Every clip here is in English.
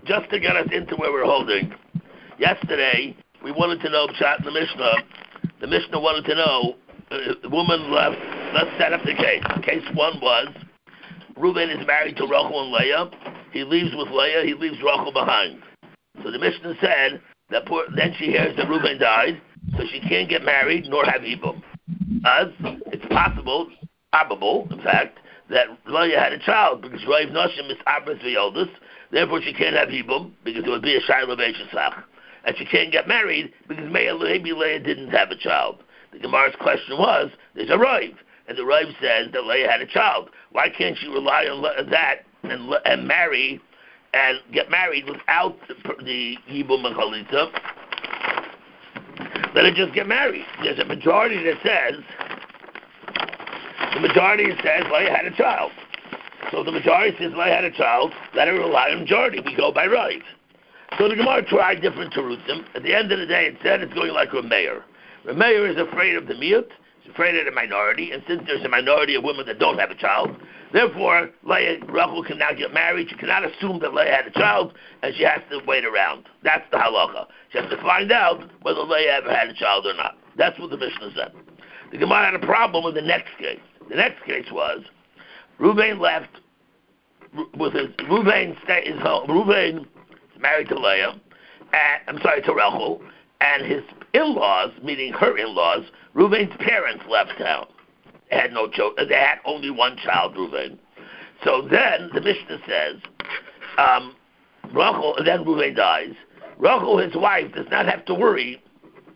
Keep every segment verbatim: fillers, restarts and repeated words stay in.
just to get us into where we're holding, yesterday we wanted to know, Pshat in the Mishnah, the Mishnah wanted to know, uh, the woman left, let's set up the case. Case one was, Reuben is married to Rachel and Leah. He leaves with Leah, he leaves Rachel behind. So the Mishnah said, that poor, then she hears that Reuben died, so she can't get married nor have Ibum. As it's possible, probable, in fact, that Leah had a child because Rav Nashim is Abras V'Yoldus, therefore she can't have Ibum because it would be a Shiloh Veishasach. And she can't get married because maybe Leah didn't have a child. The Gemara's question was, there's a Rav, and the Rav says that Leah had a child. Why can't she rely on that and, and marry and get married without the Ibum and Chalitza? Let her just get married. There's a majority that says, the majority says Leah had a child. So the majority says Leah had a child, let her rely on the majority. We go by right. So the Gemara tried different terutzim. At the end of the day, it said it's going like Rameir. Rameir is afraid of the miut, he's afraid of the minority, and since there's a minority of women that don't have a child, therefore, Leah, Rachel cannot get married. She cannot assume that Leah had a child, and she has to wait around. That's the halacha. She has to find out whether Leah ever had a child or not. That's what the Mishnah said. The Gemara had a problem with the next case. The next case was, Reuben left with his, Reuben stay, his home, Reuben is married to Leah, and, I'm sorry, to Rachel, and his in-laws, meaning her in-laws, Reuben's parents left town. They had no children. They had only one child, Reuben. So then the Mishnah says, um, Rachel, and then Reuben dies. Rachel, his wife, does not have to worry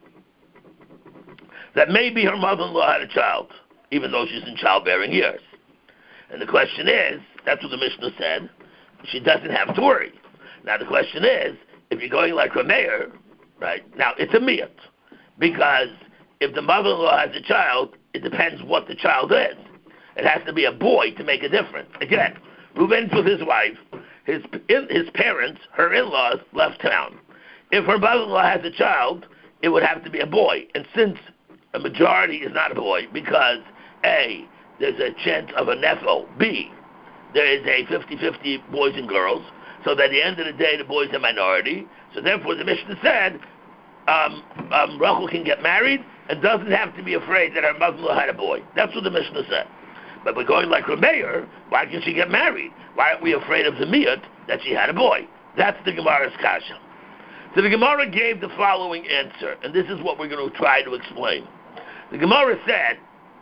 that maybe her mother-in-law had a child, even though she's in childbearing years. And the question is, that's what the Mishnah said, she doesn't have to worry. Now the question is, if you're going like Rameir, right, now it's a miyat, because if the mother-in-law has a child, it depends what the child is. It has to be a boy to make a difference. Again, Reuben's with his wife, his in, his parents, her in-laws, left town. If her mother-in-law has a child, it would have to be a boy. And since a majority is not a boy, because A, there's a chance of a nephil, B, there is a fifty-fifty boys and girls, so that at the end of the day, the boys are minority. So therefore, the Mishnah said, um, um, Rachel can get married and doesn't have to be afraid that her mother-in-law had a boy. That's what the Mishnah said. But we're going like Rameir, why can she get married? Why aren't we afraid of the miyut that she had a boy? That's the Gemara's kasha. So the Gemara gave the following answer, and this is what we're going to try to explain. The Gemara said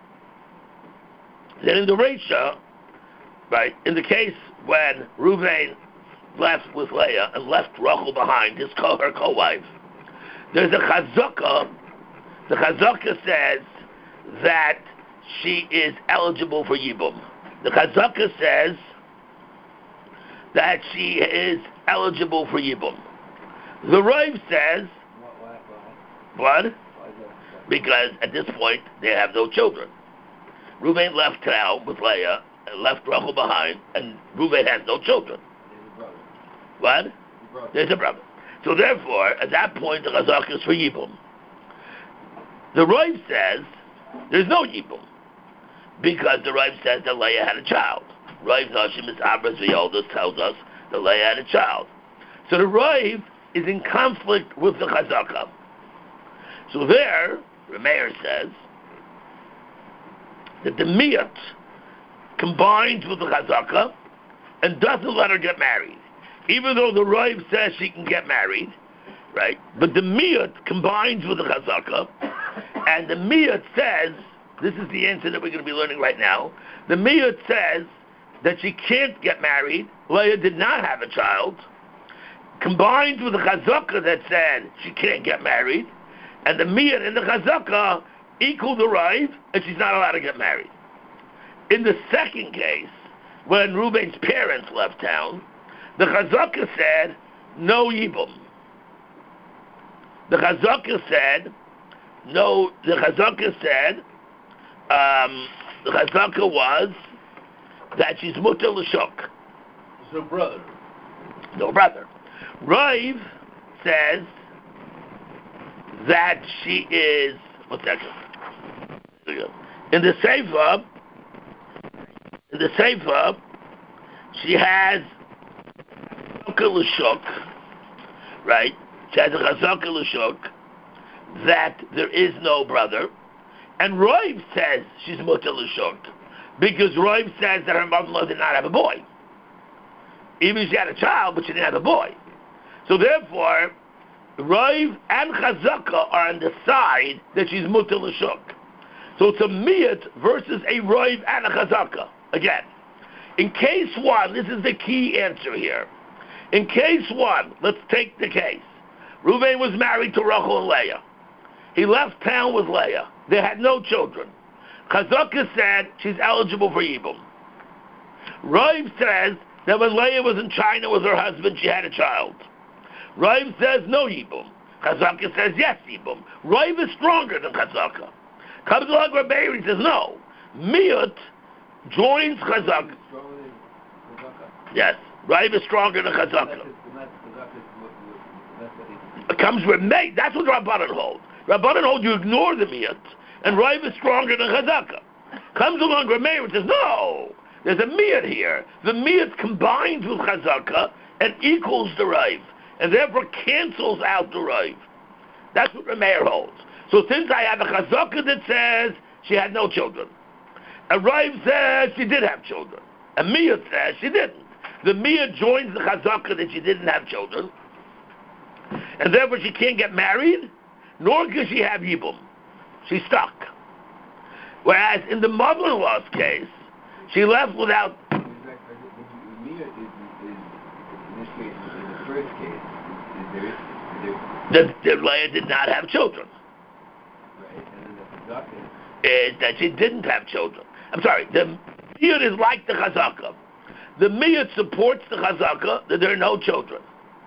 that in the Reisha, right, in the case when Reuben left with Leah and left Rachel behind, his co- her co-wife, there's a chazaka. The chazaka says that she is eligible for Yibum. The chazaka says that she is eligible for Yibum. The Rav says, what? Because at this point they have no children. Reuben left town with Leah and left Rachel behind, and Reuben has no children. What? There's a brother. So therefore, at that point, the chazaka is for Yibum. The Rav says there's no Yibum, because the Rav says that Leah had a child. Rav Nashim is Abras V'Yoldus tells us that Leah had a child. So the Rav is in conflict with the chazaka. So there, Rameir says that the miyat combines with the chazaka and doesn't let her get married. Even though the Rav says she can get married, right? But the miyat combines with the chazaka, and the miyat says, this is the answer that we're going to be learning right now, the miyat says that she can't get married, Leah did not have a child, combined with the chazaka that said she can't get married, and the miyat and the chazaka equal the Rav, and she's not allowed to get married. In the second case, when Reuben's parents left town, the chazaka said, no yibum. The chazaka said, no, the chazaka said, um, the chazaka was that she's mutter l'shok. No brother. No brother. Rav says that she is, one second. In the Sefer, in the Sefer, she has chazaka l'shuk, right? She has a chazaka l'shuk that there is no brother, and Roiv says she's mutter l'shuk because Roiv says that her mother-in-law did not have a boy. Even if she had a child, but she didn't have a boy. So therefore, Roiv and chazaka are on the side that she's mutter l'shuk. So it's a miyat versus a Roiv and a chazaka. Again, in case one, this is the key answer here. In case one, let's take the case. Reuven was married to Rachel and Leah. He left town with Leah. They had no children. Chazaka said she's eligible for Yibum. Roiv says that when Leah was in China with her husband, she had a child. Roiv says no Yibum. Chazaka says yes Yibum. Roiv is stronger than Chazaka. Comes along with Meir, he says no. Miyut joins Chazaka. Yes, Roiv is stronger than Chazaka. It comes with Meir. That's what Rabbanan hold. Rabbanan hold you ignore the Miyut, and Roiv is stronger than Chazaka. Comes along with Meir and says no. There's a Miyut here. The Miyut combines with Chazaka and equals the Roiv, and therefore cancels out the Roiv. That's what Meir holds. So since I have a Chazaka that says she had no children, a Roiv says she did have children, a Miyut says she didn't. The Miyut joins the Chazaka that she didn't have children, and therefore she can't get married, nor can she have Yibum. She's stuck. Whereas in the mother-in-law's case, she left without... The Miyut is, is, in this case, in the first case, is there, is there... The, the Leah did not have children. Right, and then the Chazaka is that she didn't have children. I'm sorry, the Miyut is like the Chazaka. The Miyut supports the Chazaka that there are no children.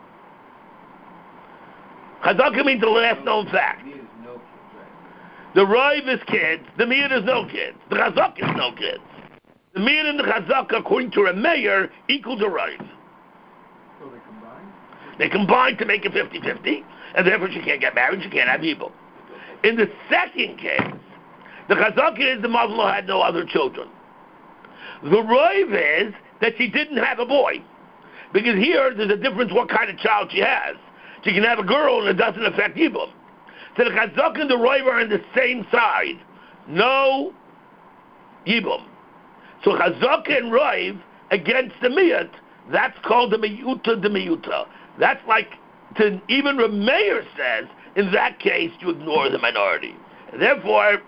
Chazaka means the last known fact. The Miyut is no kids, right? The Roiv is kids, the Miyut is no kids. The Chazaka is no kids. The Miyut and the Chazaka, according to Rameir, equal to Roiv. So they combine? They combine to make it fifty-fifty, and therefore she can't get married, she can't have Yibum. In the second case, the Chazaka is the mother-in-law had no other children. The Roiv is that she didn't have a boy. Because here, there's a difference what kind of child she has. She can have a girl and it doesn't affect Yibum. So the Chazaka and the Roiv are on the same side. No Yibum. So Chazaka and Roiv against the Miyut, that's called the Miyuta de Miyuta. That's like, to, even Rameir says, in that case, you ignore the minority. And therefore,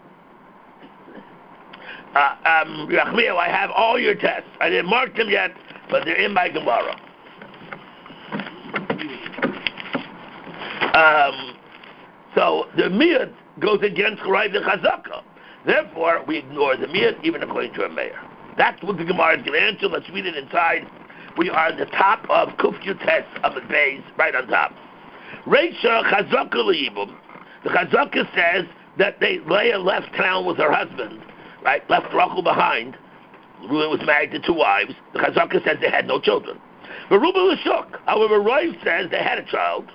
uh, um, Rachmiel, I have all your tests. I didn't mark them yet, but they're in my Gemara. Um, so the Miyut goes against Roiv and Chazaka. Therefore, we ignore the Miyut, even according to Rameir. That's what the Gemara is going to answer. Let's read it inside. We are at the top of Kufyu Test of the base, right on top. Reisha Chazaka L'Yibum. The Chazaka says that they Leah left town with her husband, right? Left Rachel behind. Reuben was married to two wives. The Chazaka says they had no children. But Reuben was shook. However, Roiv says they had a child,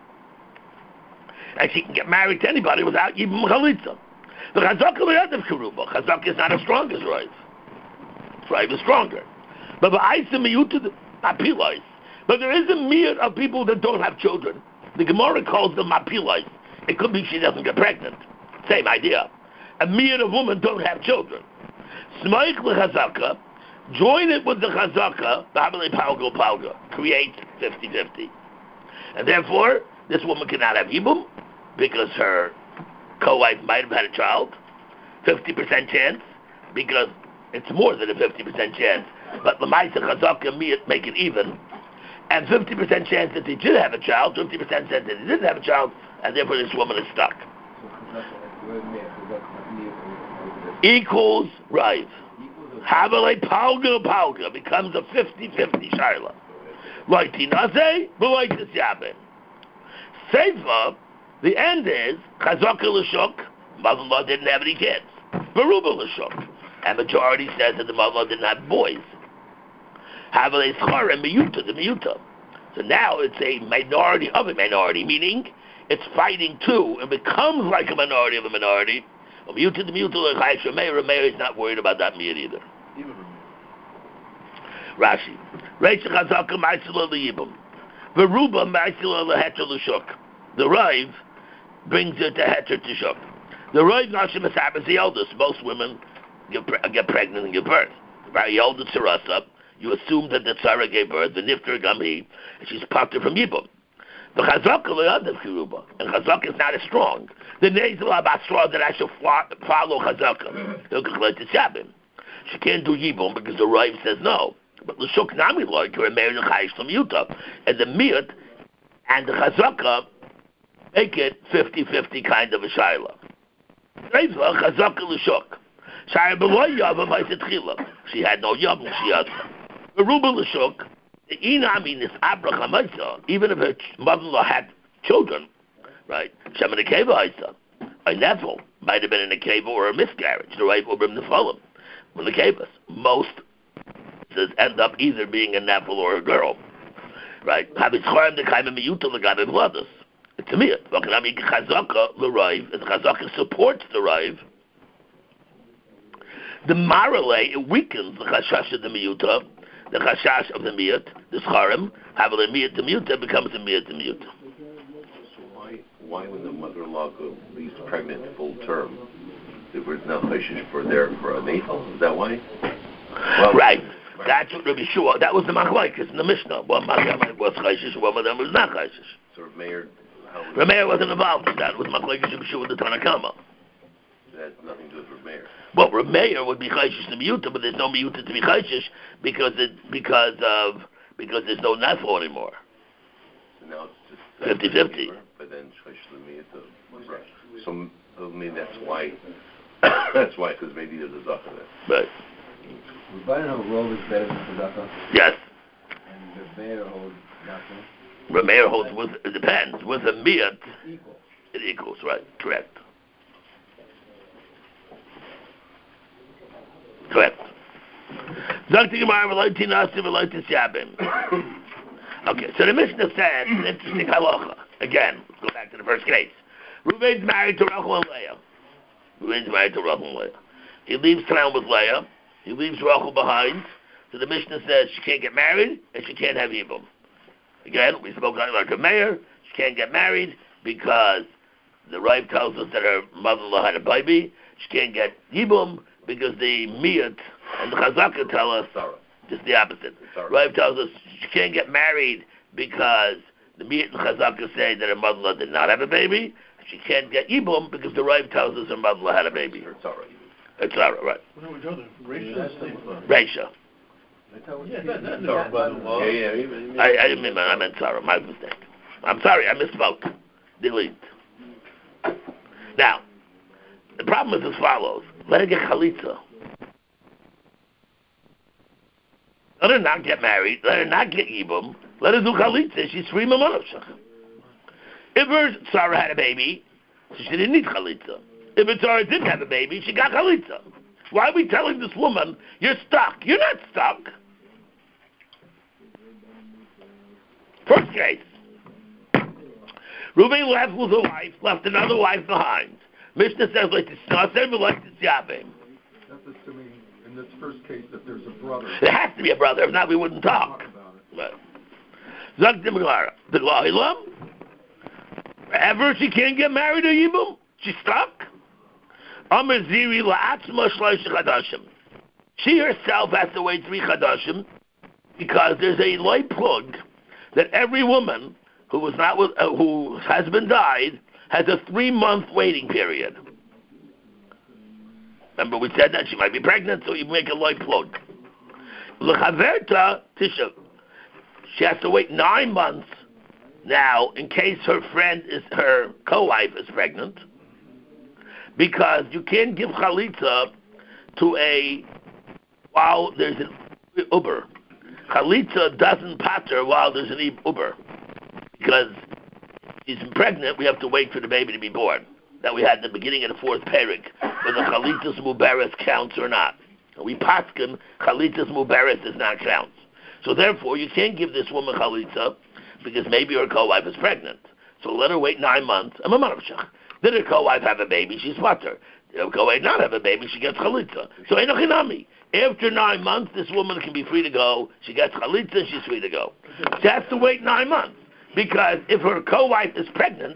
and she can get married to anybody without Yibum Chalitza. The Chazaka L'Yadav Keruba. Chazaka is not as strong as Roiv. Roiv is stronger. But the Aisa Miyuta, not Pilais. But there is a Miyut of people that don't have children. The Gemara calls them Mapilais. It could be she doesn't get pregnant. Same idea. A Miyut of women don't have children. Smaich L'Chazaka, join it with the Chazaka, Babele Palga Palga, create fifty-fifty. And therefore, this woman cannot have Yibum, because her co-wife might have had a child. fifty percent chance, because it's more than a fifty percent chance. But Lamaisa Chazaka and Miyut make it even. And fifty percent chance that they did have a child, fifty percent chance that they didn't have a child, and therefore this woman is stuck. Equals Rive. Havale Palga Palga becomes a fifty-fifty Shaila. Like Tinase, but like this Yabin. Seifa, the end is Chazaka L'Shuk, mother-in-law didn't have any kids. Baruba L'Shuk. And majority says that the mother-in-law didn't have boys. Havale Schar and Miyuta, the Miyuta. So now it's a minority of a minority, meaning it's fighting two and becomes like a minority of a minority. Miyuta, the Miyuta, like Rameir, Rameir is not worried about that Miyut either. Rashi. Reisha Chazaka Ma'asila L'Yibum. Veruba Ma'asila L'Heter L'Shuk. The Rive brings it to Heter to Shuk. The Rive Nashim Asab is the eldest. Most women get, pre- get pregnant and give birth. Right? Yolda Tzarasa. You assume that the Tzara gave birth, the Nifter Gami, and she's pater from Yibum. The Chazaka L'Yadav Kiruba. And Chazaka is not as strong. The Nezel Abasra that I should follow Chazaka. She can't do Yibum because the Rive says no. But L'Shuk Nami like her married the Chayish from Yuta. And the Miyut and the Chazaka make it fifty-fifty kind of a Shaila. Nezel Chazaka L'Shuk. Shaya B'loy Yavam Ha'isitchila. She had no Yavam, she had the Ruba L'Shuk. The Inami is Abraham Isa, even if her mother-in-law had children, right? Shem in a Keva Isa. A Neville might have been in a Keva or a miscarriage. The right will bring the Fulham. When the Kevas, most says end up either being a Neville or a girl, right? Habitzchorim the Kaima Miyuta L'Gabe Vladus. It's a Miyat. V'kanami Chazaka L'Raiv, and Chazaka supports the Raiv. The Marale, it weakens the Chashash of the Miyuta, the Chashash of the Miyut, the Scharim, have a Miyut to Miyut, becomes a Miyut to Miyut. So why, why when the mother-in-law leaves pregnant full term, there was no Chashish for there for a natal? Is that why? Well, right. That's what Rabbi Shua, that was the Machlokes in the Mishnah. One Machlokes was Chashish, one of them was not Chashish. So Meir, Rabbi Meir wasn't involved in that. It was Machlokes Rabbi Shua the Tanakama. That has nothing to do with Meir. Well, Rameir would be chayshish to miyuta, but there's no miyuta to be chayshish because it because of because there's no naflo anymore. So now it's just fifty-fifty. But then chayshish to miyuta. Right. So I mean that's why. That's why because maybe there's a zaka there. Right. Rabbeinu Rov is better than Chazaka. Yes. And the Meir holds nothing. Rameir holds with it depends with a miyut. Equal. It equals right. Correct. Correct. Okay, so the Mishnah says an interesting halacha. Again, let's go back to the first case. Reuven's married to Rachel and Leah. Reuven's married to Rachel and Leah. He leaves town with Leah. He leaves Rachel behind. So the Mishnah says she can't get married and she can't have Yibum. Again, we spoke like a mayor. She can't get married because the Rav tells us that her mother-in-law had a baby. She can't get Yibum because the Miyat and the Chazaka tell us just the opposite. Rav tells us she can't get married because the Miyat and Chazaka say that her mother-in-law did not have a baby. She can't get Yibum because the Rav tells us her mother-in-law had a baby. Her Tzara. Her Tzara, right. Reisha. Yeah, that, that, that, yeah, yeah. I, I didn't mean that. I meant Tzara. My mistake. I'm sorry. I misspoke. Delete. Now, the problem is as follows. Let her get chalitza. Let her not get married. Let her not get yibum. Let her do chalitza. She's free mamanavshach. If her Sarah had a baby, so she didn't need chalitza. If her Sarah didn't have a baby, she got chalitza. Why are we telling this woman, you're stuck? You're not stuck. First case. Reuven left with a wife, left another wife behind. Mishnah says, like the Snasser, but like the Yavim. That's assuming, in this first case, that there's a brother. It has to be a brother, if not, we wouldn't talk. Right. Zak Dimagara. The Lahilam? Ever she can't get married to Yibum? She's stuck? Amr Ziri La'atzma Shlosh Chadashim. She herself has to wait three Chadashim because there's a light plug that every woman who was not with, uh, whose husband died has a three-month waiting period. Remember, we said that she might be pregnant, so you make a light plug. L'chaverta tisha. She has to wait nine months now in case her friend is her co-wife is pregnant, because you can't give chalitza to a while there's an uber. Chalitza doesn't pater while there's an uber, because she's pregnant. We have to wait for the baby to be born. That we had at the beginning of the fourth parak, whether chalitzas muberes counts or not. We paskin chalitzas muberes does not count. So therefore, you can't give this woman chalitza because maybe her co-wife is pregnant. So let her wait nine months. Did her co-wife have a baby? She's pater. Go away, not have a baby, she gets chalitza. So enochinami. After nine months, this woman can be free to go. She gets chalitza and she's free to go. She has to wait nine months. Because if her co-wife is pregnant,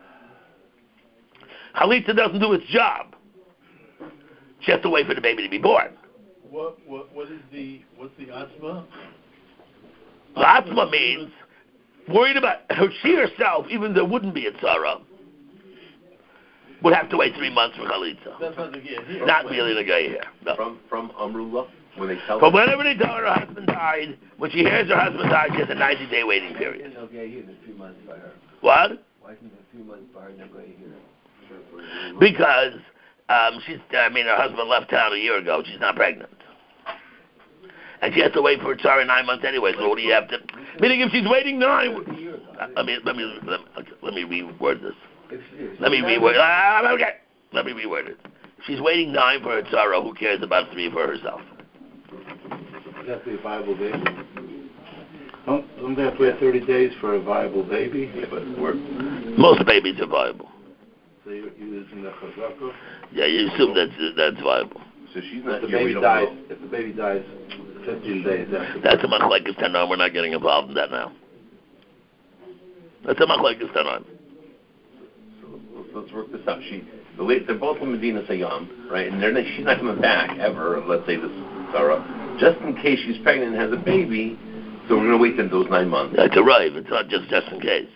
chalitza doesn't do its job. She has to wait for the baby to be born. What what what is the what's the atzma? The atzma means worried about her, she herself, even though there wouldn't be a tzara, would have to wait three months for chalitza. That's not the guy here. Not really the guy here. No. From from Amrullah, when they tell But her. whenever they tell her her husband died, when she hears her husband died, she has a ninety-day waiting period. Okay, here, the three months by her. What? Why isn't it three months by her, no go here? Because um, she's, I mean, her husband left town a year ago. She's not pregnant. And she has to wait for her tzara nine months anyway, so what do you have to... Meaning if she's waiting nine... Uh, let me, let me, let me, okay, let me reword this. Let me reword uh, okay. Let me reword it. If she's waiting nine for her tzara, who cares about three for herself? Does that be a viable baby? Don't, don't they have to wait thirty days for a viable baby? Yeah, but we're, Most babies are viable. So you're using the chazaka? Yeah, you assume that's, that's viable. so she's If not the here. We baby don't dies, know. if the baby dies fifteen days after That's a machlekes tanon. We're not getting involved in that now. That's a machlekes tanon. So let's, let's work this out. She, the late, they're both in Medina Sayyam, right? And they're not, she's not coming back ever. Let's say this is Sarah, just in case she's pregnant and has a baby. So we're going to wait then those nine months. That's a rive. It's not just just in case.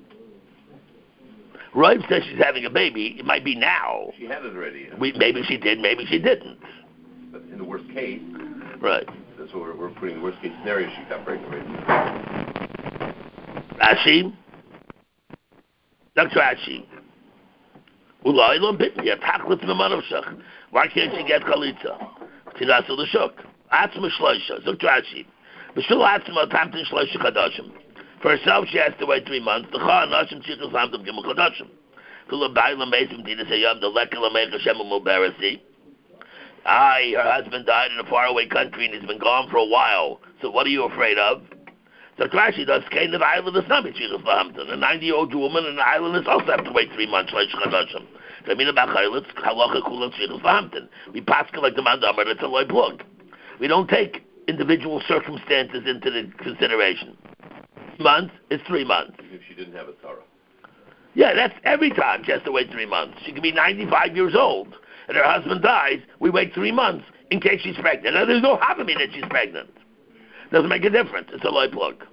Rive says she's having a baby. It might be now. She had it already. We, maybe she did. Maybe she didn't. But in the worst case, Right. that's what we're, we're putting the worst case scenario. She got pregnant already. Rashi. That's Rashi. Ulai lo bitten yet. Haklit memanavshach. Why can't she get chalitza? Tinasul l'shuk. Atzma shloisha. Zuk Rashi. B'shul atzma tamtin shloisha chadashim. For herself, she has to wait three months. The chah nashim tzichus lamdim gimel chadashim. V'lo bayla meisim tina seyam the lekel ameich Hashem u'muberasi. Aye, her husband died in a faraway country and he's been gone for a while. So what are you afraid of? So Rashi does kind of island is not tzichus lahamtin. A ninety-year-old woman in an island is also have to wait three months. Shloisha chadashim. Kamina b'chayletz halacha kulam tzichus lahamtin. We paskel like the mandamar. It's a loy plug. We don't take individual circumstances into the consideration. Months is three months. If she didn't have a Sarah. Yeah, that's every time she has to wait three months. She could be ninety-five years old and her husband dies. We wait three months in case she's pregnant. Now, there's no havami that she's pregnant. Doesn't make a difference. It's a loy plug.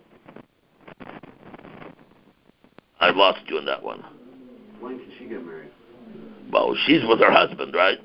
I lost you in that one. When can she get married? Well, she's with her husband, right?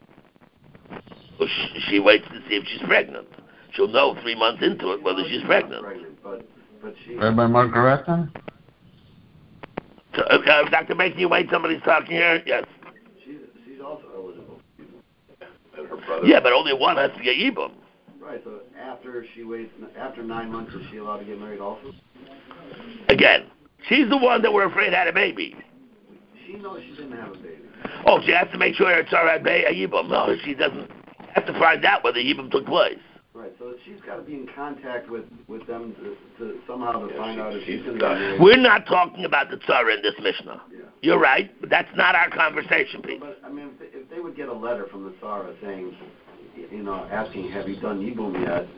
So she, she waits to see if she's pregnant. She'll know three months into it whether she's pregnant. pregnant but, but she... Rabbi Margareta? So, uh, Doctor Mason, you wait, somebody's talking here? Yes. She's, she's also eligible. And her brother. Yeah, but only one has to get Yibum. Right, so after she waits, after nine months, is she allowed to get married also? Again, she's the one that we're afraid had a baby. She knows she didn't have a baby. Oh, she has to make sure it's all right, a Yibum. No, she doesn't have to find out whether Yibum took place. Right, so she's got to be in contact with, with them to, to somehow to Yeah, find she- out if she's she's going to got- get married. We're not talking about the tzara in this Mishnah. Yeah. You're right, but that's not our conversation piece. But, I mean, if they, if they would get a letter from the Sarah saying, you know, asking, have you done Yibum yet?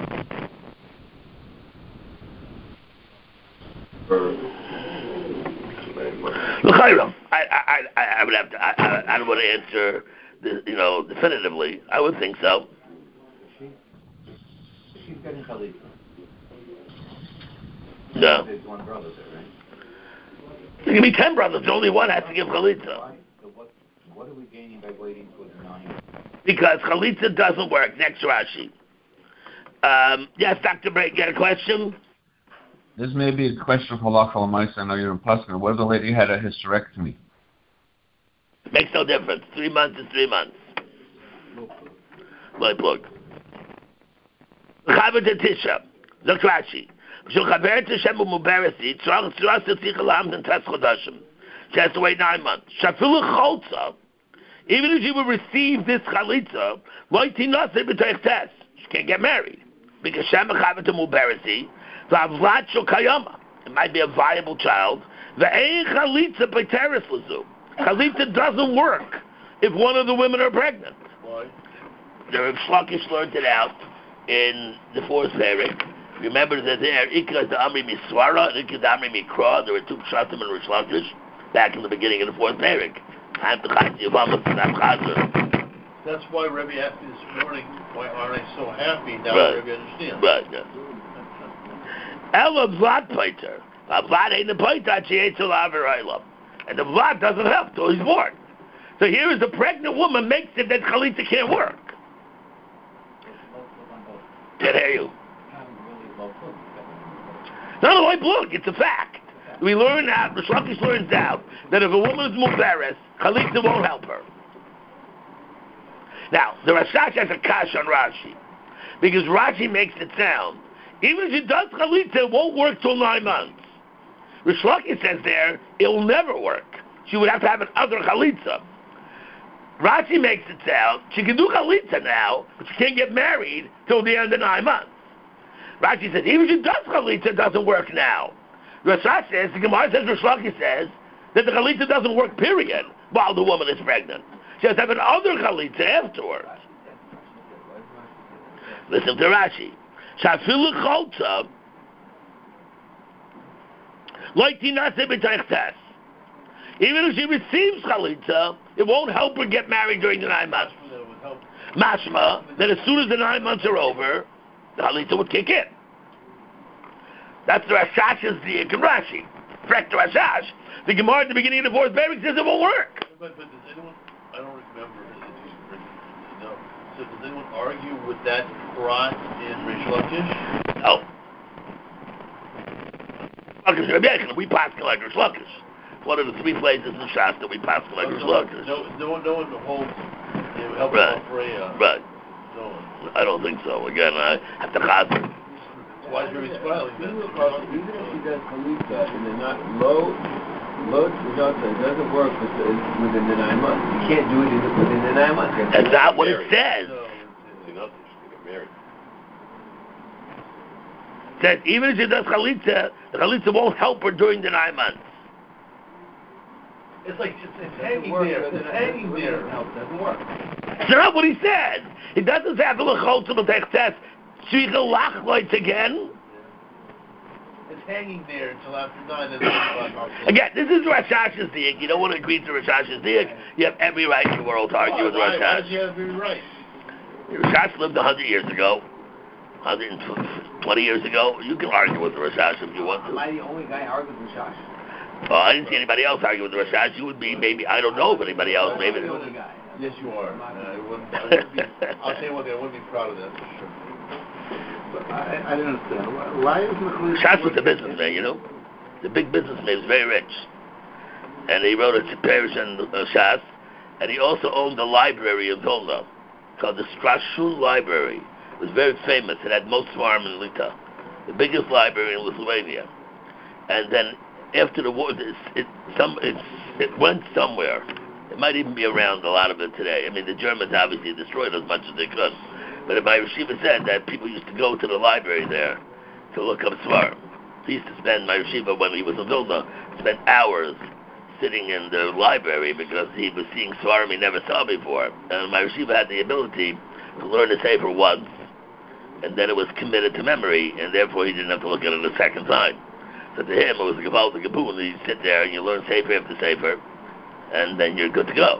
Or, Look, I, I, I, I would have to, I, I, I don't want to answer, the, you know, definitively. I would think so. she's getting chalitza. No. There's one brother there, right? There can be ten brothers. Only one has to give chalitza. Why? So what, what are we gaining by waiting for the nine? Because chalitza doesn't work. Next Rashi. Um, yes, Doctor Brake, you got a question? This may be a question for Halacha L'maisa. I know you're in Paskin. What if the lady had a hysterectomy? Makes no difference. Three months is three months. My plug. Chaver de Tisha. Look Rashi. She has to wait nine months. Even if she would receive this chalitza, she can't get married. Because it might be a viable child. Chalitza doesn't work if one of the women are pregnant. Why? The Rav Shlokish learned it out in the fourth parak. Remember that there, Ikka the Amri Miswara and Ikka the Amri Mikra, there were two Pshatim and Rav Shlokish back in the beginning of the fourth parak. Time to Chaz Yavamas and Chazer. That's why Rebbe asked me this morning, why aren't I so happy? Now Right. Rebbe understands. Right, yes. Ella Vlad Paiter. Vlad ain't the Paiter, she ate Aviraylam. And the Vlad doesn't help till he's born. So here is a pregnant woman makes it that Chalitza can't work. Can't hear you. Not a light blue, it's a fact. We learn out, the Shlokish learns out, that if a woman is Mubaris, Chalitza won't help her. Now, the Rashash has a kash on Rashi, because Rashi makes it sound, even if she does Chalitza, it won't work till nine months. Rish Lakish says there, it will never work. She would have to have an other Chalitza. Rashi makes it sound, she can do Chalitza now, but she can't get married till the end of nine months. Rashi says, even if she does Chalitza, it doesn't work now. Rashash says, the Gemara says, Rish Lakish says, that the Chalitza doesn't work, period, while the woman is pregnant. She has to have another Chalitza afterwards. Listen to Rashi. Shafilu Cholza, like Tinase B'Teichtes. Even if she receives Chalitza, it won't help her get married during the nine months. Mashma, that as soon as the nine months are over, the Chalitza would kick in. That's the Rashash's Diak and Rashi. Correct the Rashash. The Gemara at the beginning of the fourth parak says it won't work. But, but does anyone, I don't remember if you know, so does anyone argue with that Prat in Rish Lakish? No. We pass like Rish Lakish. One of the three places in Shas that we pass like Rish Lakish. No, no, one, no one holds, it would help right. Freya. Right. No one. I don't think so. Again, I have to chazer. Why is Rebbe smiling then? Even if she does Chalitza and they're not low, low Tzedakah, it doesn't work within the nine months. You can't do it within the nine months. That's not what it says. No. It's enough to get married. It says even if she does Chalitza, the Chalitza won't help her during the nine months. It's like, it's, it's hanging there. It's hanging there. It doesn't work. That's not what he said. He doesn't say Afilu Cholza B'Teichtes. Shvicha Lachloitz again. It's hanging there until after nine. And then Again, this is Rashash's diak. You don't want to agree to Rashash's diak. You have every right in the world to argue with why, Rashash. why does he have every right? Rashash lived a hundred years ago, one hundred twenty years ago. You can argue with Rashash if you want to. Am I the only guy arguing with Rashash? Oh, I didn't see anybody else argue with Rashash. You would be maybe, I don't know if anybody else, maybe. I'm the only guy. Yes, you are. Uh, I wouldn't, I wouldn't be, I'll tell you one thing, I wouldn't be proud of that for sure. But I, I don't understand. Why, why isn't the Chalitza... Rashash was a businessman, you know? The big businessman. He was very rich. And he wrote a parish in uh, Shas, and he also owned a library in Vilna called the Strashun Library. It was very famous. It had most farm in Lita, the biggest library in Lithuania. And then after the war, it, it, some, it's, it went somewhere. It might even be around a lot of it today. I mean, the Germans obviously destroyed as much as they could. But my yeshiva said that people used to go to the library there to look up Svarim. He used to spend, my yeshiva, when he was in Vilna, spent hours sitting in the library because he was seeing Svarim he never saw before. And my yeshiva had the ability to learn the Sefer once, and then it was committed to memory, and therefore he didn't have to look at it a second time. So to him, it was a Gavaldik Gabun. You sit there and you learn Sefer after Sefer, and then you're good to go.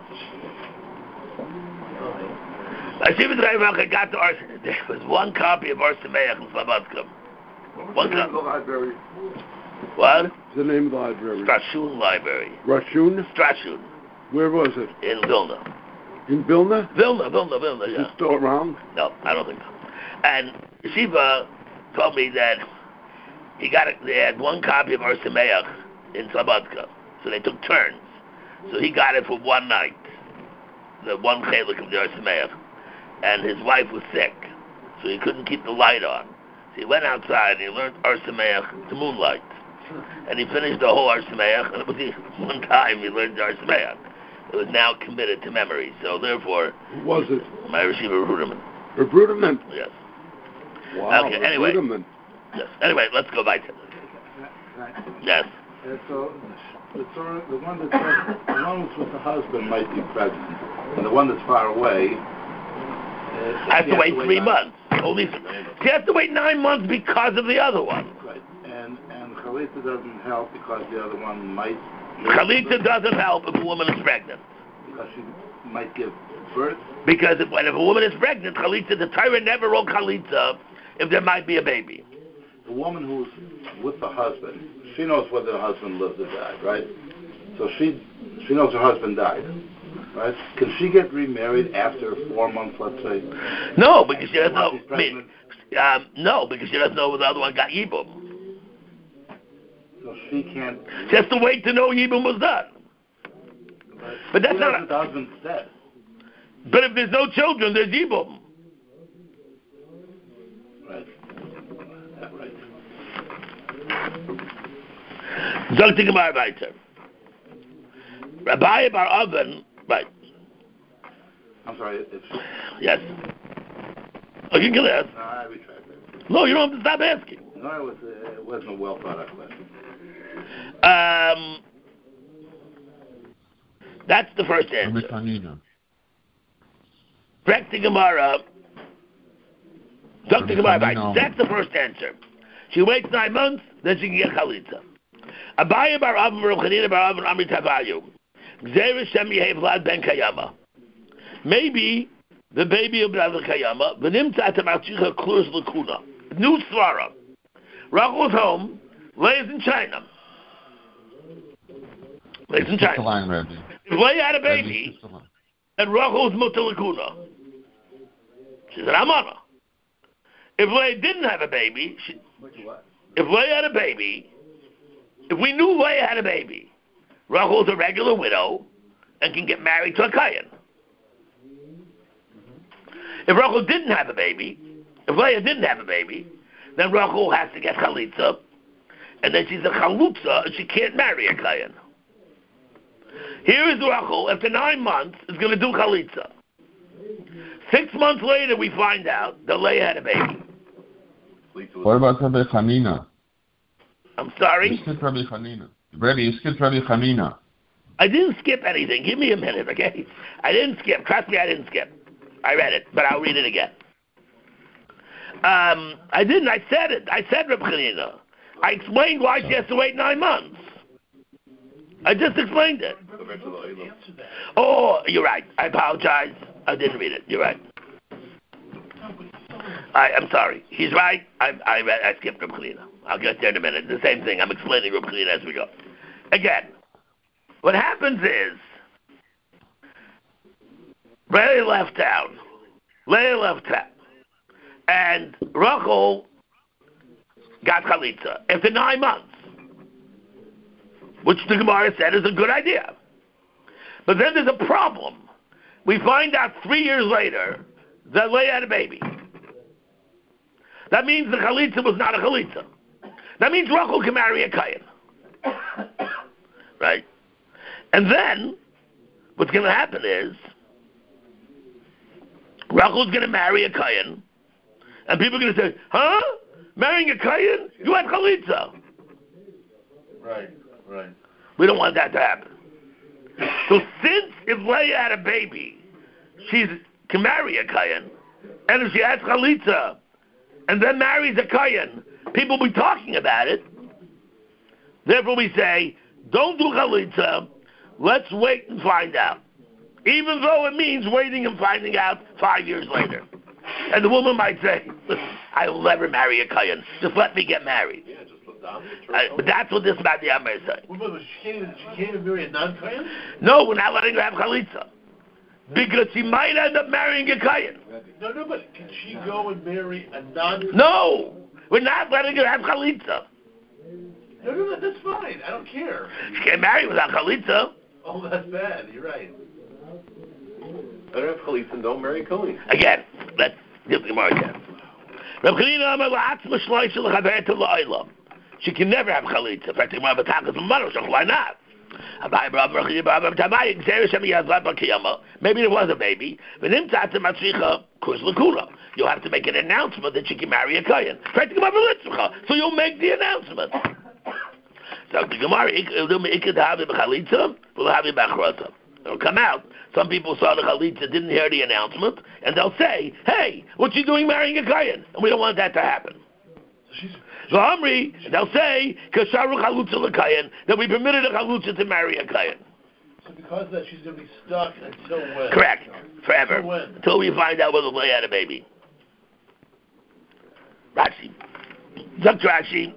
I see what I got to Ars. There was one copy of Ar Sameach in Slobodka. One What's the name copy. of the library? What? What's the name of the library? Strashun Library. Rashun? Strashun Where was it? in Vilna. In Vilna? Vilna, Vilna, Vilna. Is Yeah. it still around? No, I don't think so. And Shiva told me that he got it. They had one copy of Ar Sameach in Slobodka, so they took turns. So he got it for one night, the one chelik of the Ar Sameach. And his wife was sick, so he couldn't keep the light on. So he went outside and he learned Ar Sameach to moonlight. And he finished the whole Ar Sameach, and it was the one time he learned Ar Sameach. It was now committed to memory. So therefore, Who was it? my receiver Ruderman. Her Bruderman? Yes. Wow, Okay, Reb anyway. Bruderman. Yes. Anyway, let's go back to this. Yes. And so the, Torah, the one that says the one that's with the husband might be pregnant, and the one that's far away uh, has to wait to three nine, months. Only she has to wait nine months because of the other one. Right, and and Chalitza doesn't help because the other one might. Chalitza doesn't help if a woman is pregnant. Because she might give birth. Because if, when if a woman is pregnant, Chalitza, the Torah never wrote Chalitza if there might be a baby. The woman who's with the husband, she knows whether the husband lives or died, right? So she she knows her husband died, right? Can she get remarried after four months, let's say? No, because she doesn't know. She's I mean, pregnant? um, no, because she doesn't know whether the other one got Yibum. So she can't. She has to wait to know Yibum was done. But, But that's she not. knows that the husband's dead. But if there's no children, there's Yibum. Right. Yeah, right. Zog the Gemara weiter. Rabbi Bar Oven, right? I'm sorry. If she, Yes. Oh, you can ask. no, I retract that. No, you don't have to stop asking. No, it was uh, it wasn't a well thought out question. Um, that's the first answer. Correct the Gemara. Zog the Gemara weiter. That's the first answer. She waits nine months, then she can get Chalitza. Abaye bar Avim Ruchanina bar Avim Amri Tavayu. Gzeir Shem Yehev Lad Ben Kayama. Maybe the baby of Ben Kayama. V'nimtza Tamatzicha Klurs Lakuna. New Svara. Rachel's home. Leia's in China. Leia's in China. If Leia had a baby, then Rachel's Mutter Lakuna. She said, Amana. If Leia didn't have a baby, she, if Leia had a baby, if we knew Leia had a baby, Rachel's a regular widow and can get married to a Kayan. If Rachel didn't have a baby, if Leia didn't have a baby, then Rachel has to get Chalitza, and then she's a Chalutza and she can't marry a Kayan. Here is Rachel, after nine months, is going to do Chalitza. Six months later, we find out that Leia had a baby. What about Rabbi Hanina? I'm sorry? You skipped Rabbi Hanina. Rabbi, you skipped Rabbi Hanina. I didn't skip anything. Give me a minute, okay? I didn't skip. Trust me, I didn't skip. I read it, but I'll read it again. Um, I didn't. I said it. I said Rabbi Hanina. I explained why she has to wait nine months. I just explained it. Oh, you're right. I apologize. I didn't read it. You're right. I, I'm sorry. He's right. I, I, read, I skipped Reb Chanina. I'll get there in a minute. The same thing. I'm explaining Reb Chanina as we go. Again, what happens is, Leia left town. Leia left town. And Rachel got Chalitza after nine months, which the Gemara said is a good idea. But then there's a problem. We find out three years later that Leia had a baby. That means the Chalitza was not a Chalitza. That means Rachel can marry a Kayan. Right? And then, what's going to happen is, Rachel's going to marry a Kayan, and people are going to say, huh? Marrying a Kayan? You had Chalitza. Right, right. We don't want that to happen. So since if Leia had a baby, she can marry a Kayan, and if she has Chalitza, and then marries a Kayan, people will be talking about it. Therefore we say, don't do Chalitza, let's wait and find out. Even though it means waiting and finding out five years later. And the woman might say, I will never marry a Kayan, just let me get married. Yeah, just let down Uh, but that's what this about the Amr is saying. Well, but she can't, even, she can't even marry a non-Kayan? No, we're not letting her have Chalitza. Because she might end up marrying a Kayan. No, no, but can she go and marry a non-Kayan? No, we're not letting her have Chalitza. No, no, no, that's fine. I don't care. She can't marry without Chalitza. Oh, that's bad. You're right. Let her have Chalitza and don't marry Kohen. Again, let's give the Gemara again. Reb Chanina Amar la'atzma shloisha l'chaverta la'olam. She can never have Chalitza. In fact, the Gemara b'takas b'manushach. Why not? Maybe there was a baby. You'll have to make an announcement that she can marry a Kayan. So you'll make the announcement. So The Gemara, it'll come out. Some people saw the chalitza, didn't hear the announcement, and they'll say, "Hey, what's she doing marrying a kohen?" And we don't want that to happen. So Amri, they'll say, "Kasharu chalutza l'kohen," that we permitted a chalutza to marry a kohen. So because of that, she's going to be stuck until when? Correct, forever, Until when? until we find out whether they had a baby. Rashi, Zok Rashi.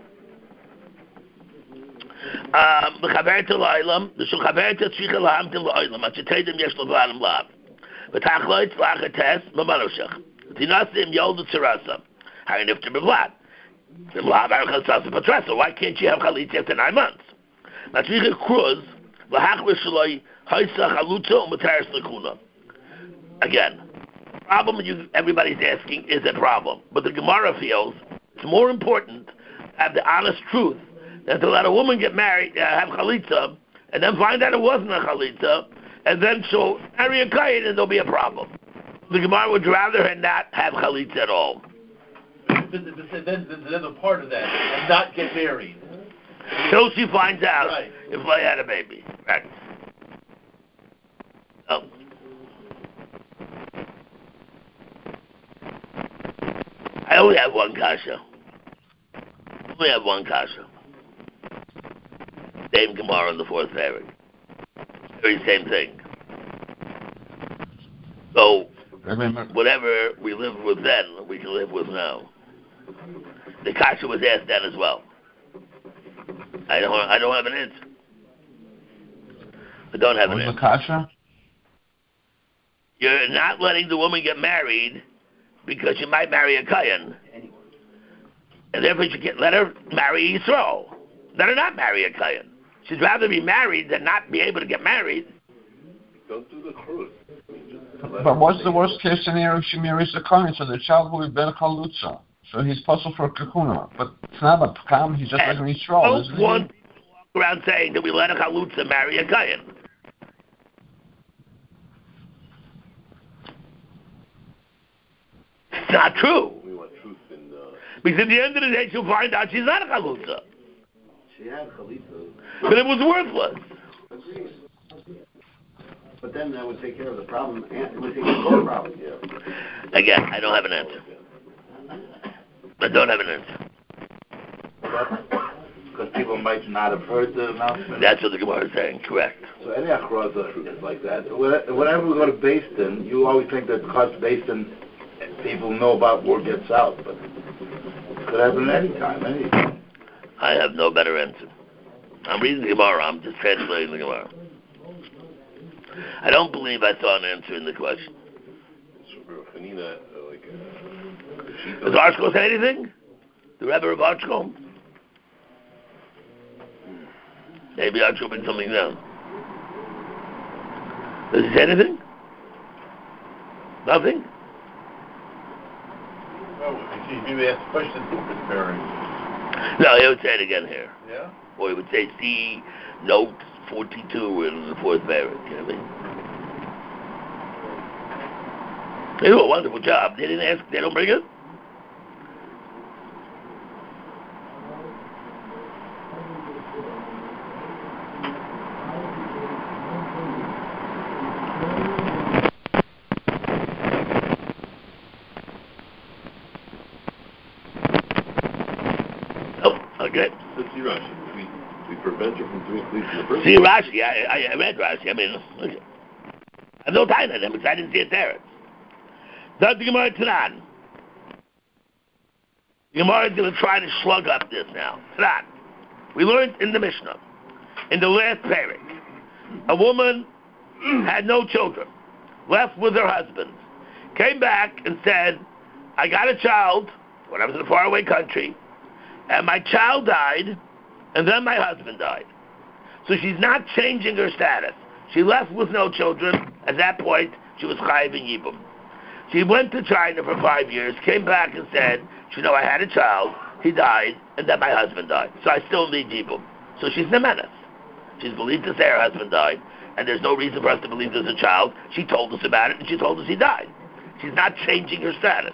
L'chaver to l'olam, l'shuchaver to tzricha l'hamtin l'olam, at shetaydim yesh l'vadim lav. V'tachloit l'achates m'manoshach. Tinasim yol l'tzirasa. Harin ifter b'vlad. B'vlad arachasasa patrasa. Why can't you have chalitza after nine months? Matzricha kruz, l'hachver shaloi, haisa chalutza u'mataris l'kuna. Again, problem you, everybody's asking is a problem. But the Gemara feels it's more important to have the honest truth than to let a woman get married, uh, have chalitza, and then find out it wasn't a chalitza, and then she'll marry a kohen and there'll be a problem. The Gemara would rather her not have chalitza at all. But, but, but then there's a part of that, and not get married. Till she finds out Right. if I had a baby. Right. Oh. I only have one kasha. I only have one kasha. Same Gemara in the fourth parak. Very same thing. So, whatever we lived with then, we can live with now. The kasha was asked then as well. I don't. I don't have an answer. I don't have What an was answer. the kasha? You're not letting the woman get married because you might marry a kohen, and therefore you can let her marry Yisrael. Let her not marry a kohen. She'd rather be married than not be able to get married. Don't do the cruise. But what's the worst case scenario if she marries a kohen? So the child will be ben chalutza. So he's possible for a kahuna. But it's not a pkam, he's just And like an Yisrael, don't isn't want he? people to walk around saying that we let a chalutza marry a kohen. It's not true. We want truth in. Uh, Because at the end of the day, she'll find out she's not a chalutza. She had chalitza. But it was worthless. Agreed. But then that would take care of the problem, and it would take care of the problem. yeah. Again, I don't have an answer. I don't have an answer. Because people might not have heard the announcement. That's what the Gemara is saying. Correct. So any achroza is like that. Whenever we go to Beis Din, you always think that because Beis Din, people know about word gets out, but it could happen any time, any time. I have no better answer. I'm reading the Gemara. I'm just translating the Gemara. I don't believe I saw an answer in the question. So Hanina, uh, like, uh, she Does Arshko say anything? The Rebbe of Arshko? Maybe Arshko put something down. Does he say anything? Nothing? Oh, see, maybe ask the question for the parents. No, he would say it again here. Yeah? Or he would say, see note forty-two in the fourth paragraph. You know what I mean? They do a wonderful job. They didn't ask, they don't bring it? Oh, okay. So see Rashi, we, we prevent her from doing cleats in the first See Rashi, I, I, I read Rashi. I mean, look. I have no time on them because I didn't see it there. That's the Gemara Tanan. The Gemara is going to try to slug up this now. Tanan. We learned in the Mishnah, in the last parak, a woman had no children, left with her husband, came back and said, I got a child when I was in a faraway country, and my child died, and then my husband died. So she's not changing her status. She left with no children. At that point, she was chayiv in yibum. She went to China for five years, came back and said, you know, I had a child, he died, and then my husband died. So I still need yibum. So she's nemenes. She's believed to say her husband died, and there's no reason for us to believe there's a child. She told us about it, and she told us he died. She's not changing her status.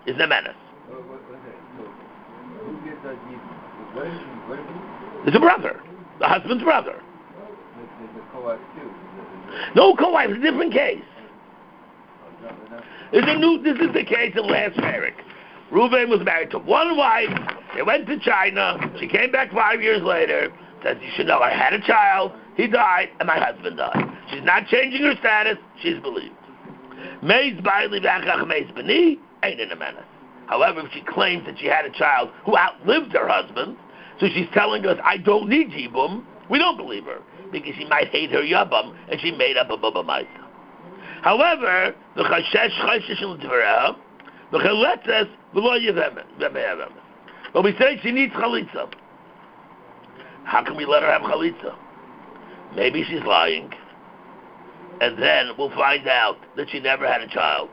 is the menace. Oh, what- what's that? So, who gets a yibum? What if she, what if he, It's a brother, the husband's brother. there's there's a co-op too? Is it- No co-wife, it's a different case. oh, no, no. It's a new. This is the case of last Merrick. Reuven was married to one wife. They went to China. She came back five years later. Says, you should know, I had a child. He died, and my husband died. She's not changing her status. She's believed. Meis ba'ili v'achach meis b'ni ain't in a menace. However, if she claims that she had a child who outlived her husband, so she's telling us, I don't need yibum, we don't believe her, because she might hate her yabam, and she made up a baba maisa. However, the chashesh chashesh l'tvereha, the chaletzes v'lo yevem. But we say she needs chalitza. How can we let her have chalitza? Maybe she's lying, and then we'll find out that she never had a child,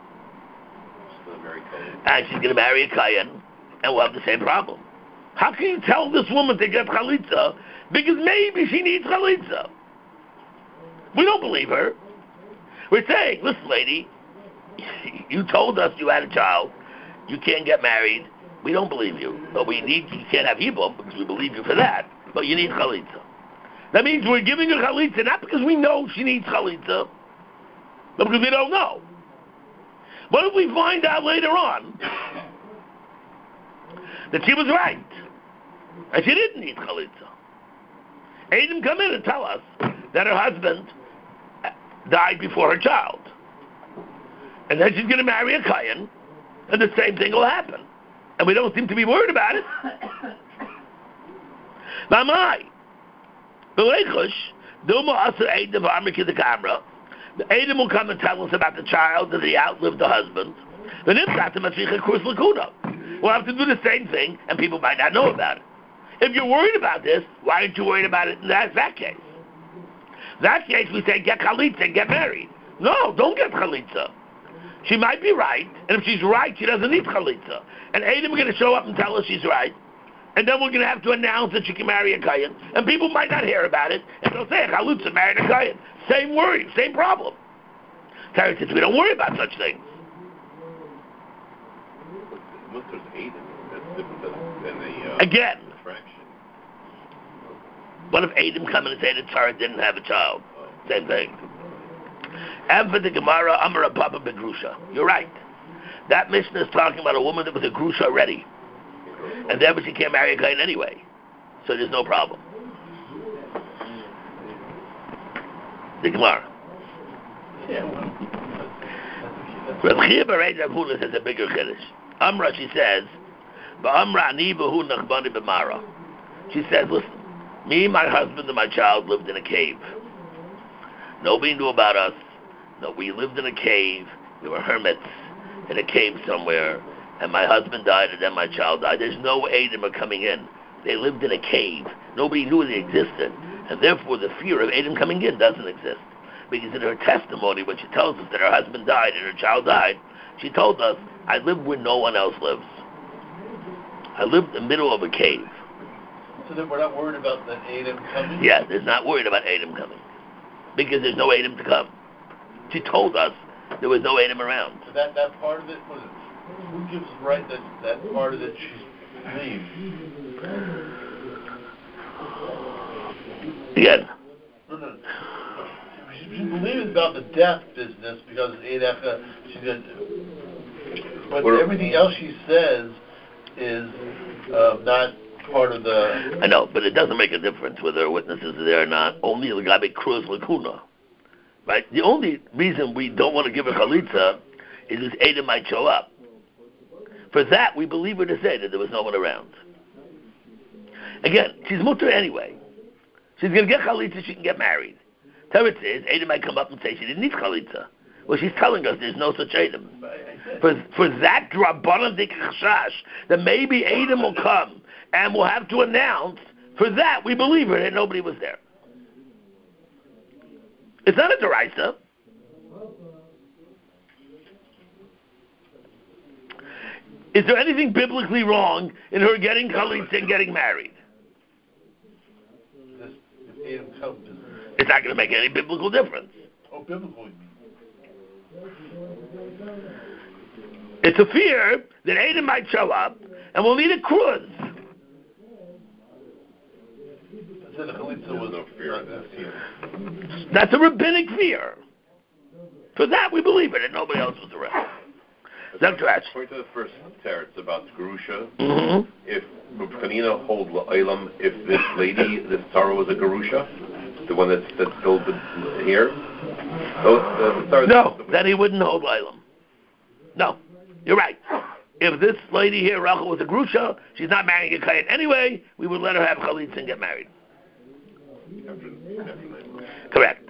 and she's going to marry a kayan, and we'll have the same problem. How can you tell this woman to get chalitza? Because maybe she needs chalitza. We don't believe her. We're saying, listen, lady, you told us you had a child. You can't get married. We don't believe you. But we need, you can't have yibum because we believe you for that. But you need chalitza. That means we're giving her chalitza not because we know she needs chalitza, but because we don't know. What if we find out later on that she was right and she didn't need chalitza? Adam come in and tell us that her husband died before her child, and then she's going to marry a kayan, and the same thing will happen, and we don't seem to be worried about it. Mamai, belechush, duma asa Adam v'amriki the camera. The Adam will come and tell us about the child that he outlived the husband. Then if not, the matricha kurs lakuna. We'll have to do the same thing, and people might not know about it. If you're worried about this, why aren't you worried about it in that, that case? That case, we say, get chalitza and get married. No, don't get chalitza. She might be right, and if she's right, she doesn't need chalitza. And Adam is going to show up and tell us she's right, and then we're going to have to announce that she can marry a kayan, and people might not hear about it, and they'll say, chalitza married a kayan. Same worry, same problem. Terry says, we don't worry about such things. Once there's Adam, that's different than, than the uh, Again, attraction. what if Adam come in and say that Sarah didn't have a child? Same thing. And for the Gemara, Amar Papa Begrusha. You're right. That Mishnah is talking about a woman that was a grusha already. And therefore she can't marry a kain anyway. So there's no problem. The Gemara. Rav Chia Berei Rav has a bigger chiddush. Amra, she says, Ba'amra ani v'hu nachbani b'mara. She says, listen, me, my husband, and my child lived in a cave. Nobody knew about us. No, we lived in a cave. We were hermits in a cave somewhere. And my husband died, and then my child died. There's no Adam coming in. They lived in a cave. Nobody knew they existed. And therefore, the fear of Adam coming in doesn't exist. Because in her testimony, when she tells us that her husband died and her child died, she told us, I lived where no one else lives. I lived in the middle of a cave. So then we're not worried about that Adam coming? Yeah, there's not worried about Adam coming. Because there's no Adam to come. She told us there was no Adam around. So that, that part of it, was it, who gives right that, that part of it she's believed? Again. No, no. She, she believes about the death business because Edecha, she did. But We're, everything else she says is uh, not part of the. I know, but it doesn't make a difference whether witnesses are there or not. Only the Gabi Cruz Lacuna. Right? The only reason we don't want to give her chalitza is because Adam might show up. For that, we believe her to say that there was no one around. Again, she's mutter anyway. She's going to get chalitza, she can get married. Teretz is, Adam might come up and say she didn't need chalitza. Well, she's telling us there's no such Adam. For, for that drabanan dik chashash, that maybe Adam will come and we'll have to announce, for that we believe her that nobody was there. It's not a deraisa. Is there anything biblically wrong in her getting chalitza and getting married? This, if Adam comes. It's not going to make any biblical difference. Oh, biblical, you mean? It's a fear that Aiden might show up and we'll need a cruise. So the chalitza was no fear of this here. That's a rabbinic fear. For that we believe it, and nobody else was around. That's right. According to the first teretz about Gerusha, Mm-hmm. if Chanina hold La'olam, if this lady, this Sarah was a Gerusha, the one that's, that's still here, those, the, the no, then he wouldn't hold La'olam. No, you're right. If this lady here, Rachel, was a Gerusha, she's not marrying a Kayan anyway, we would let her have Chalitza and get married. Correct.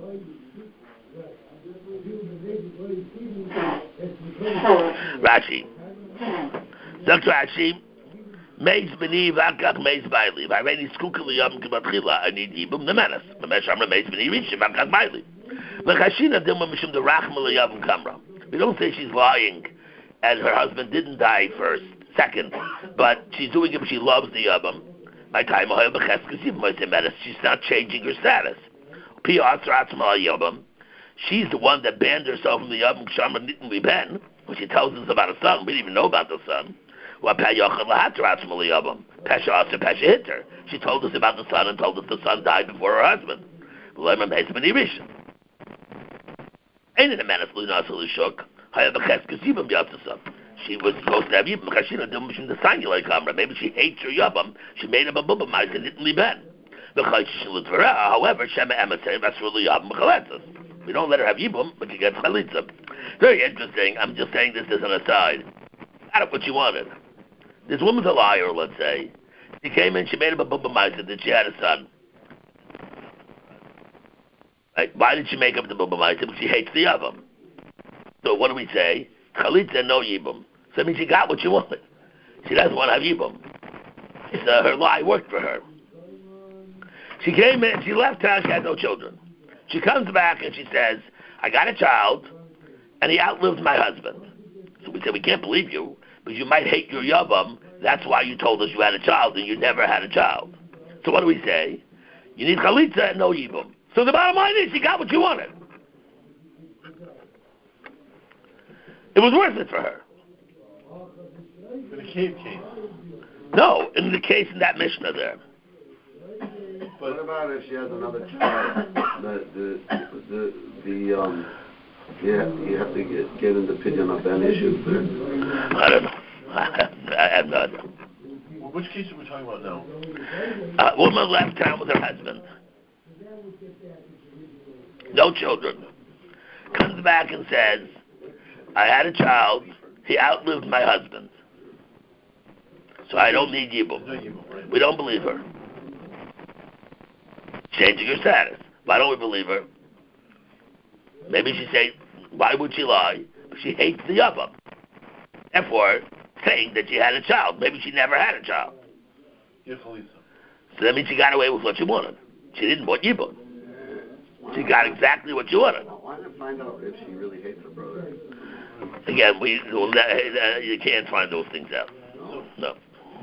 Rashi. Doctor Rashi, Meis b'ni v'akach meis b'ayli. V'areni skukah l'yom k'matchila. I need yibum nemenes. Memesh amra meis b'ni rishim v'akach b'ayli. L'chashina dilma mishum derachma l'yom kamra. We don't say she's lying and her husband didn't die first, second, but she's doing it because she loves the yabam. My time, she's not changing her status. She's the one that banned herself from the yabam. When she tells us about a son, we didn't even know about the son. She told us about the son and told us the son died before her husband. She was supposed to have Yibam. Maybe she hates her Yabam. She made him a Bubamite and didn't leave Ben. However, we don't let her have Yibam, but she gets Chalitza. Very interesting. I'm just saying this as an aside. Not what she wanted. This woman's a liar, let's say. She came in, she made him a Bubamite that she had a son. Right? Why did she make up the Bubamite? Because she hates the Yabam. So what do we say? Chalitza, no Yibam. So that means she got what she wanted. She doesn't want to have Yibam. Uh, her lie worked for her. She came in, she left town, she had no children. She comes back and she says, I got a child, and he outlived my husband. So we say, we can't believe you, but you might hate your Yavam. That's why you told us you had a child, and you never had a child. So what do we say? You need Chalitza and no Yibam. So the bottom line is, she got what she wanted. It was worth it for her. For the cave case. No, in the case in that Mishnah there. But what about if she has another child? The the the, the um yeah, you have to get get into Pidyon Ben issues there. I don't know. I have no idea. Well, which case are we talking about now? A woman left town with her husband. No children. Comes back and says, I had a child, he outlived my husband. So I don't need Yibum. We don't believe her. Changing her status. Why don't we believe her? Maybe she say, why would she lie? She hates the Yabam. Therefore, saying that she had a child. Maybe she never had a child. Yes, Lisa. So that means she got away with what she wanted. She didn't want Yibum. She got exactly what she wanted. Why not find out if she really hates her brother? Again, we well, uh, you can't find those things out. No.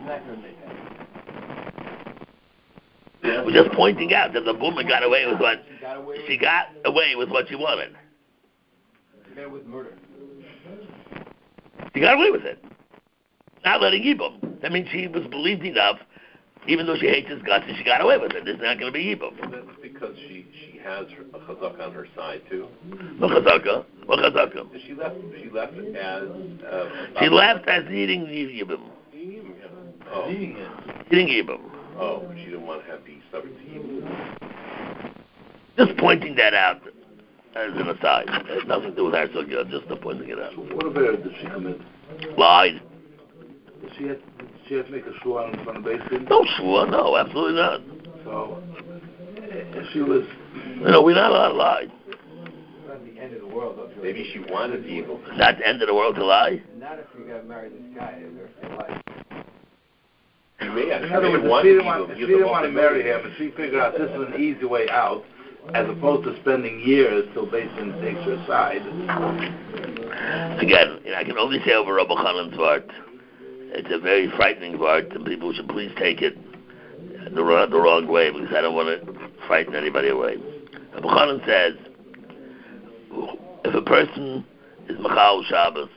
We're just pointing out that the woman got away with what she got away with what she wanted. She got away with murder. She got away with it. Not letting Yibum. That means she was believed enough, even though she hates his guts, and she got away with it. There's not going to be Yibum. That's because she, she has her, a chazaka on her side too. No chazaka. What chazaka? She left. She left as. Uh, she left as needing Yibum. Oh. Needing it. Needing Yibum. Oh, but she didn't want to have be subject to Yibum. Just pointing that out as an aside. It has nothing to do with her so good. Just pointing it out. So what about did she commit? Lied. Did she have, did she have to make a shua in front of Basin? No shua. No, absolutely not. So if she was. You know, we're not allowed to lie. It's not the end of the world, though. Maybe she wanted Yibum. It's not the end of the world to lie. Not if you got married this guy in their life. She may have. In other words, if she didn't want, if she didn't want to marry him, and she figured out this is an easy way out, as opposed to spending years till Basin takes her side. Again, I can only say over Rabbi Chanan's part. It's a very frightening part, and people should please take it the wrong, the wrong way, because I don't want to frighten anybody away. Rabbi Chanan says, if a person is Machal Shabbos,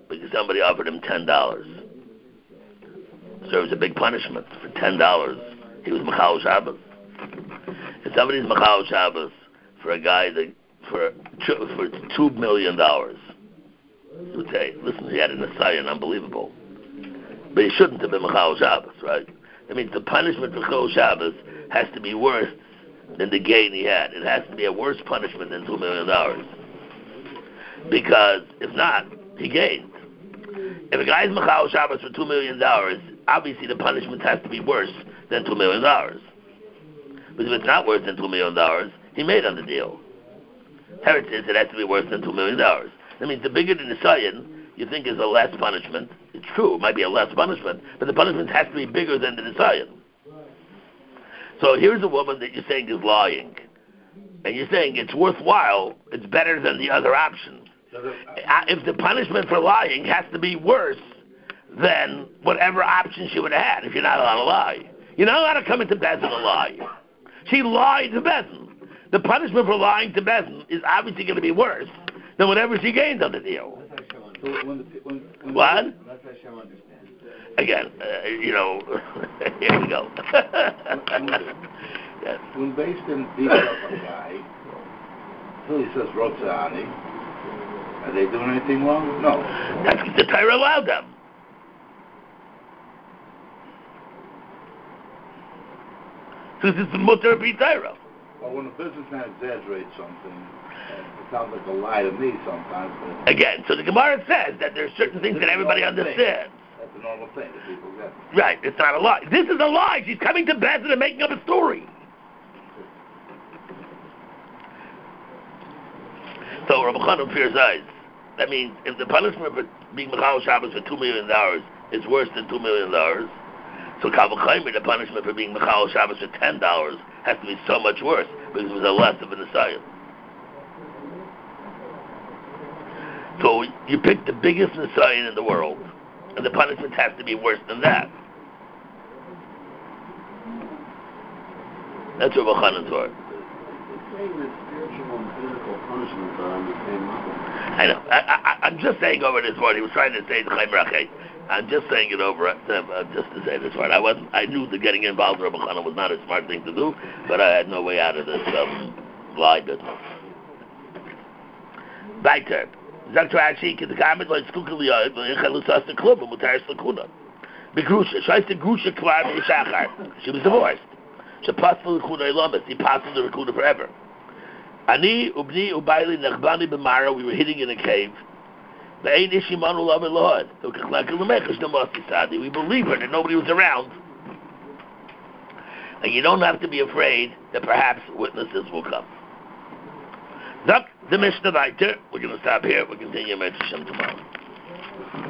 because somebody offered him ten dollars. So it was a big punishment for ten dollars. He was Machal Shabbos. If somebody's Machal Shabbos for a guy that for two, for two million dollars, you would say, listen, he had an Asayan, unbelievable. But he shouldn't have been Machal Shabbos, right? That means the punishment for Chol Shabbos has to be worse than the gain he had. It has to be a worse punishment than two million dollars. Because if not, he gained. If a guy's Machal Shabbos for two million dollars, obviously the punishment has to be worse than two million dollars. But if it's not worse than two million dollars, he made on the deal. Teretz says it has to be worse than two million dollars. That means the bigger the Nisayan, you think is a less punishment. It's true, it might be a less punishment, but the punishment has to be bigger than the Nisayan. So here's a woman that you're saying is lying. And you're saying it's worthwhile, it's better than the other option. If the punishment for lying has to be worse than whatever option she would have had, if you're not allowed to lie. You're not allowed to come into Bezin and lie. She lied to Bezin. The punishment for lying to Bezin is obviously going to be worse than whatever she gained on the deal. So when the, when, when What? The, that's how she'll understand. Again, uh, you know, here we go. Yes. When Beis Din beats up a guy, till he says Rotzani, are they doing anything wrong? No. That's the Torah allowed them. Because it's the mutter b'Torah. Well, when a businessman exaggerates something, it sounds like a lie to me sometimes. But Again, so the Gemara says that there's certain things that everybody understands. That's a normal thing that people get. Right, it's not a lie. This is a lie. She's coming to Bezin and making up a story. So Rabbi Chanan fears eyes. That means if the punishment for being Machal Shabbos for two million dollars is worse than two million dollars, so Kal V'Chomer, the punishment for being Machal Shabbos for ten dollars has to be so much worse because it was a less of an Nisayan. So you pick the biggest Nisayan in the world, and the punishment has to be worse than that. That's Rabbi Chanan's word. Spiritual and physical punishments are on the same level. I know. I, I, I'm just saying over this word. He was trying to say the Chaim Rachei. I'm just saying it over, uh, just to say this word. I wasn't. I knew that getting involved in Rabbi Chanan was not a smart thing to do, but I had no way out of this um, lie business. Weiter. Sagt Rashi, the garment was skukeliyoy, but chalusas the club, and mutaris lakuna. Begrusha. Scheiß the grusha kvar b'shachar. She was divorced. She passed the lakuna ilamis. He passed the lakuna forever. Ani ubni ubayli nechbani b'mara. We were hiding in a cave. We believe her that nobody was around. And you don't have to be afraid that perhaps witnesses will come. Zak the Mishnah weiter. We're going to stop here. We'll continue Mitzvah tomorrow.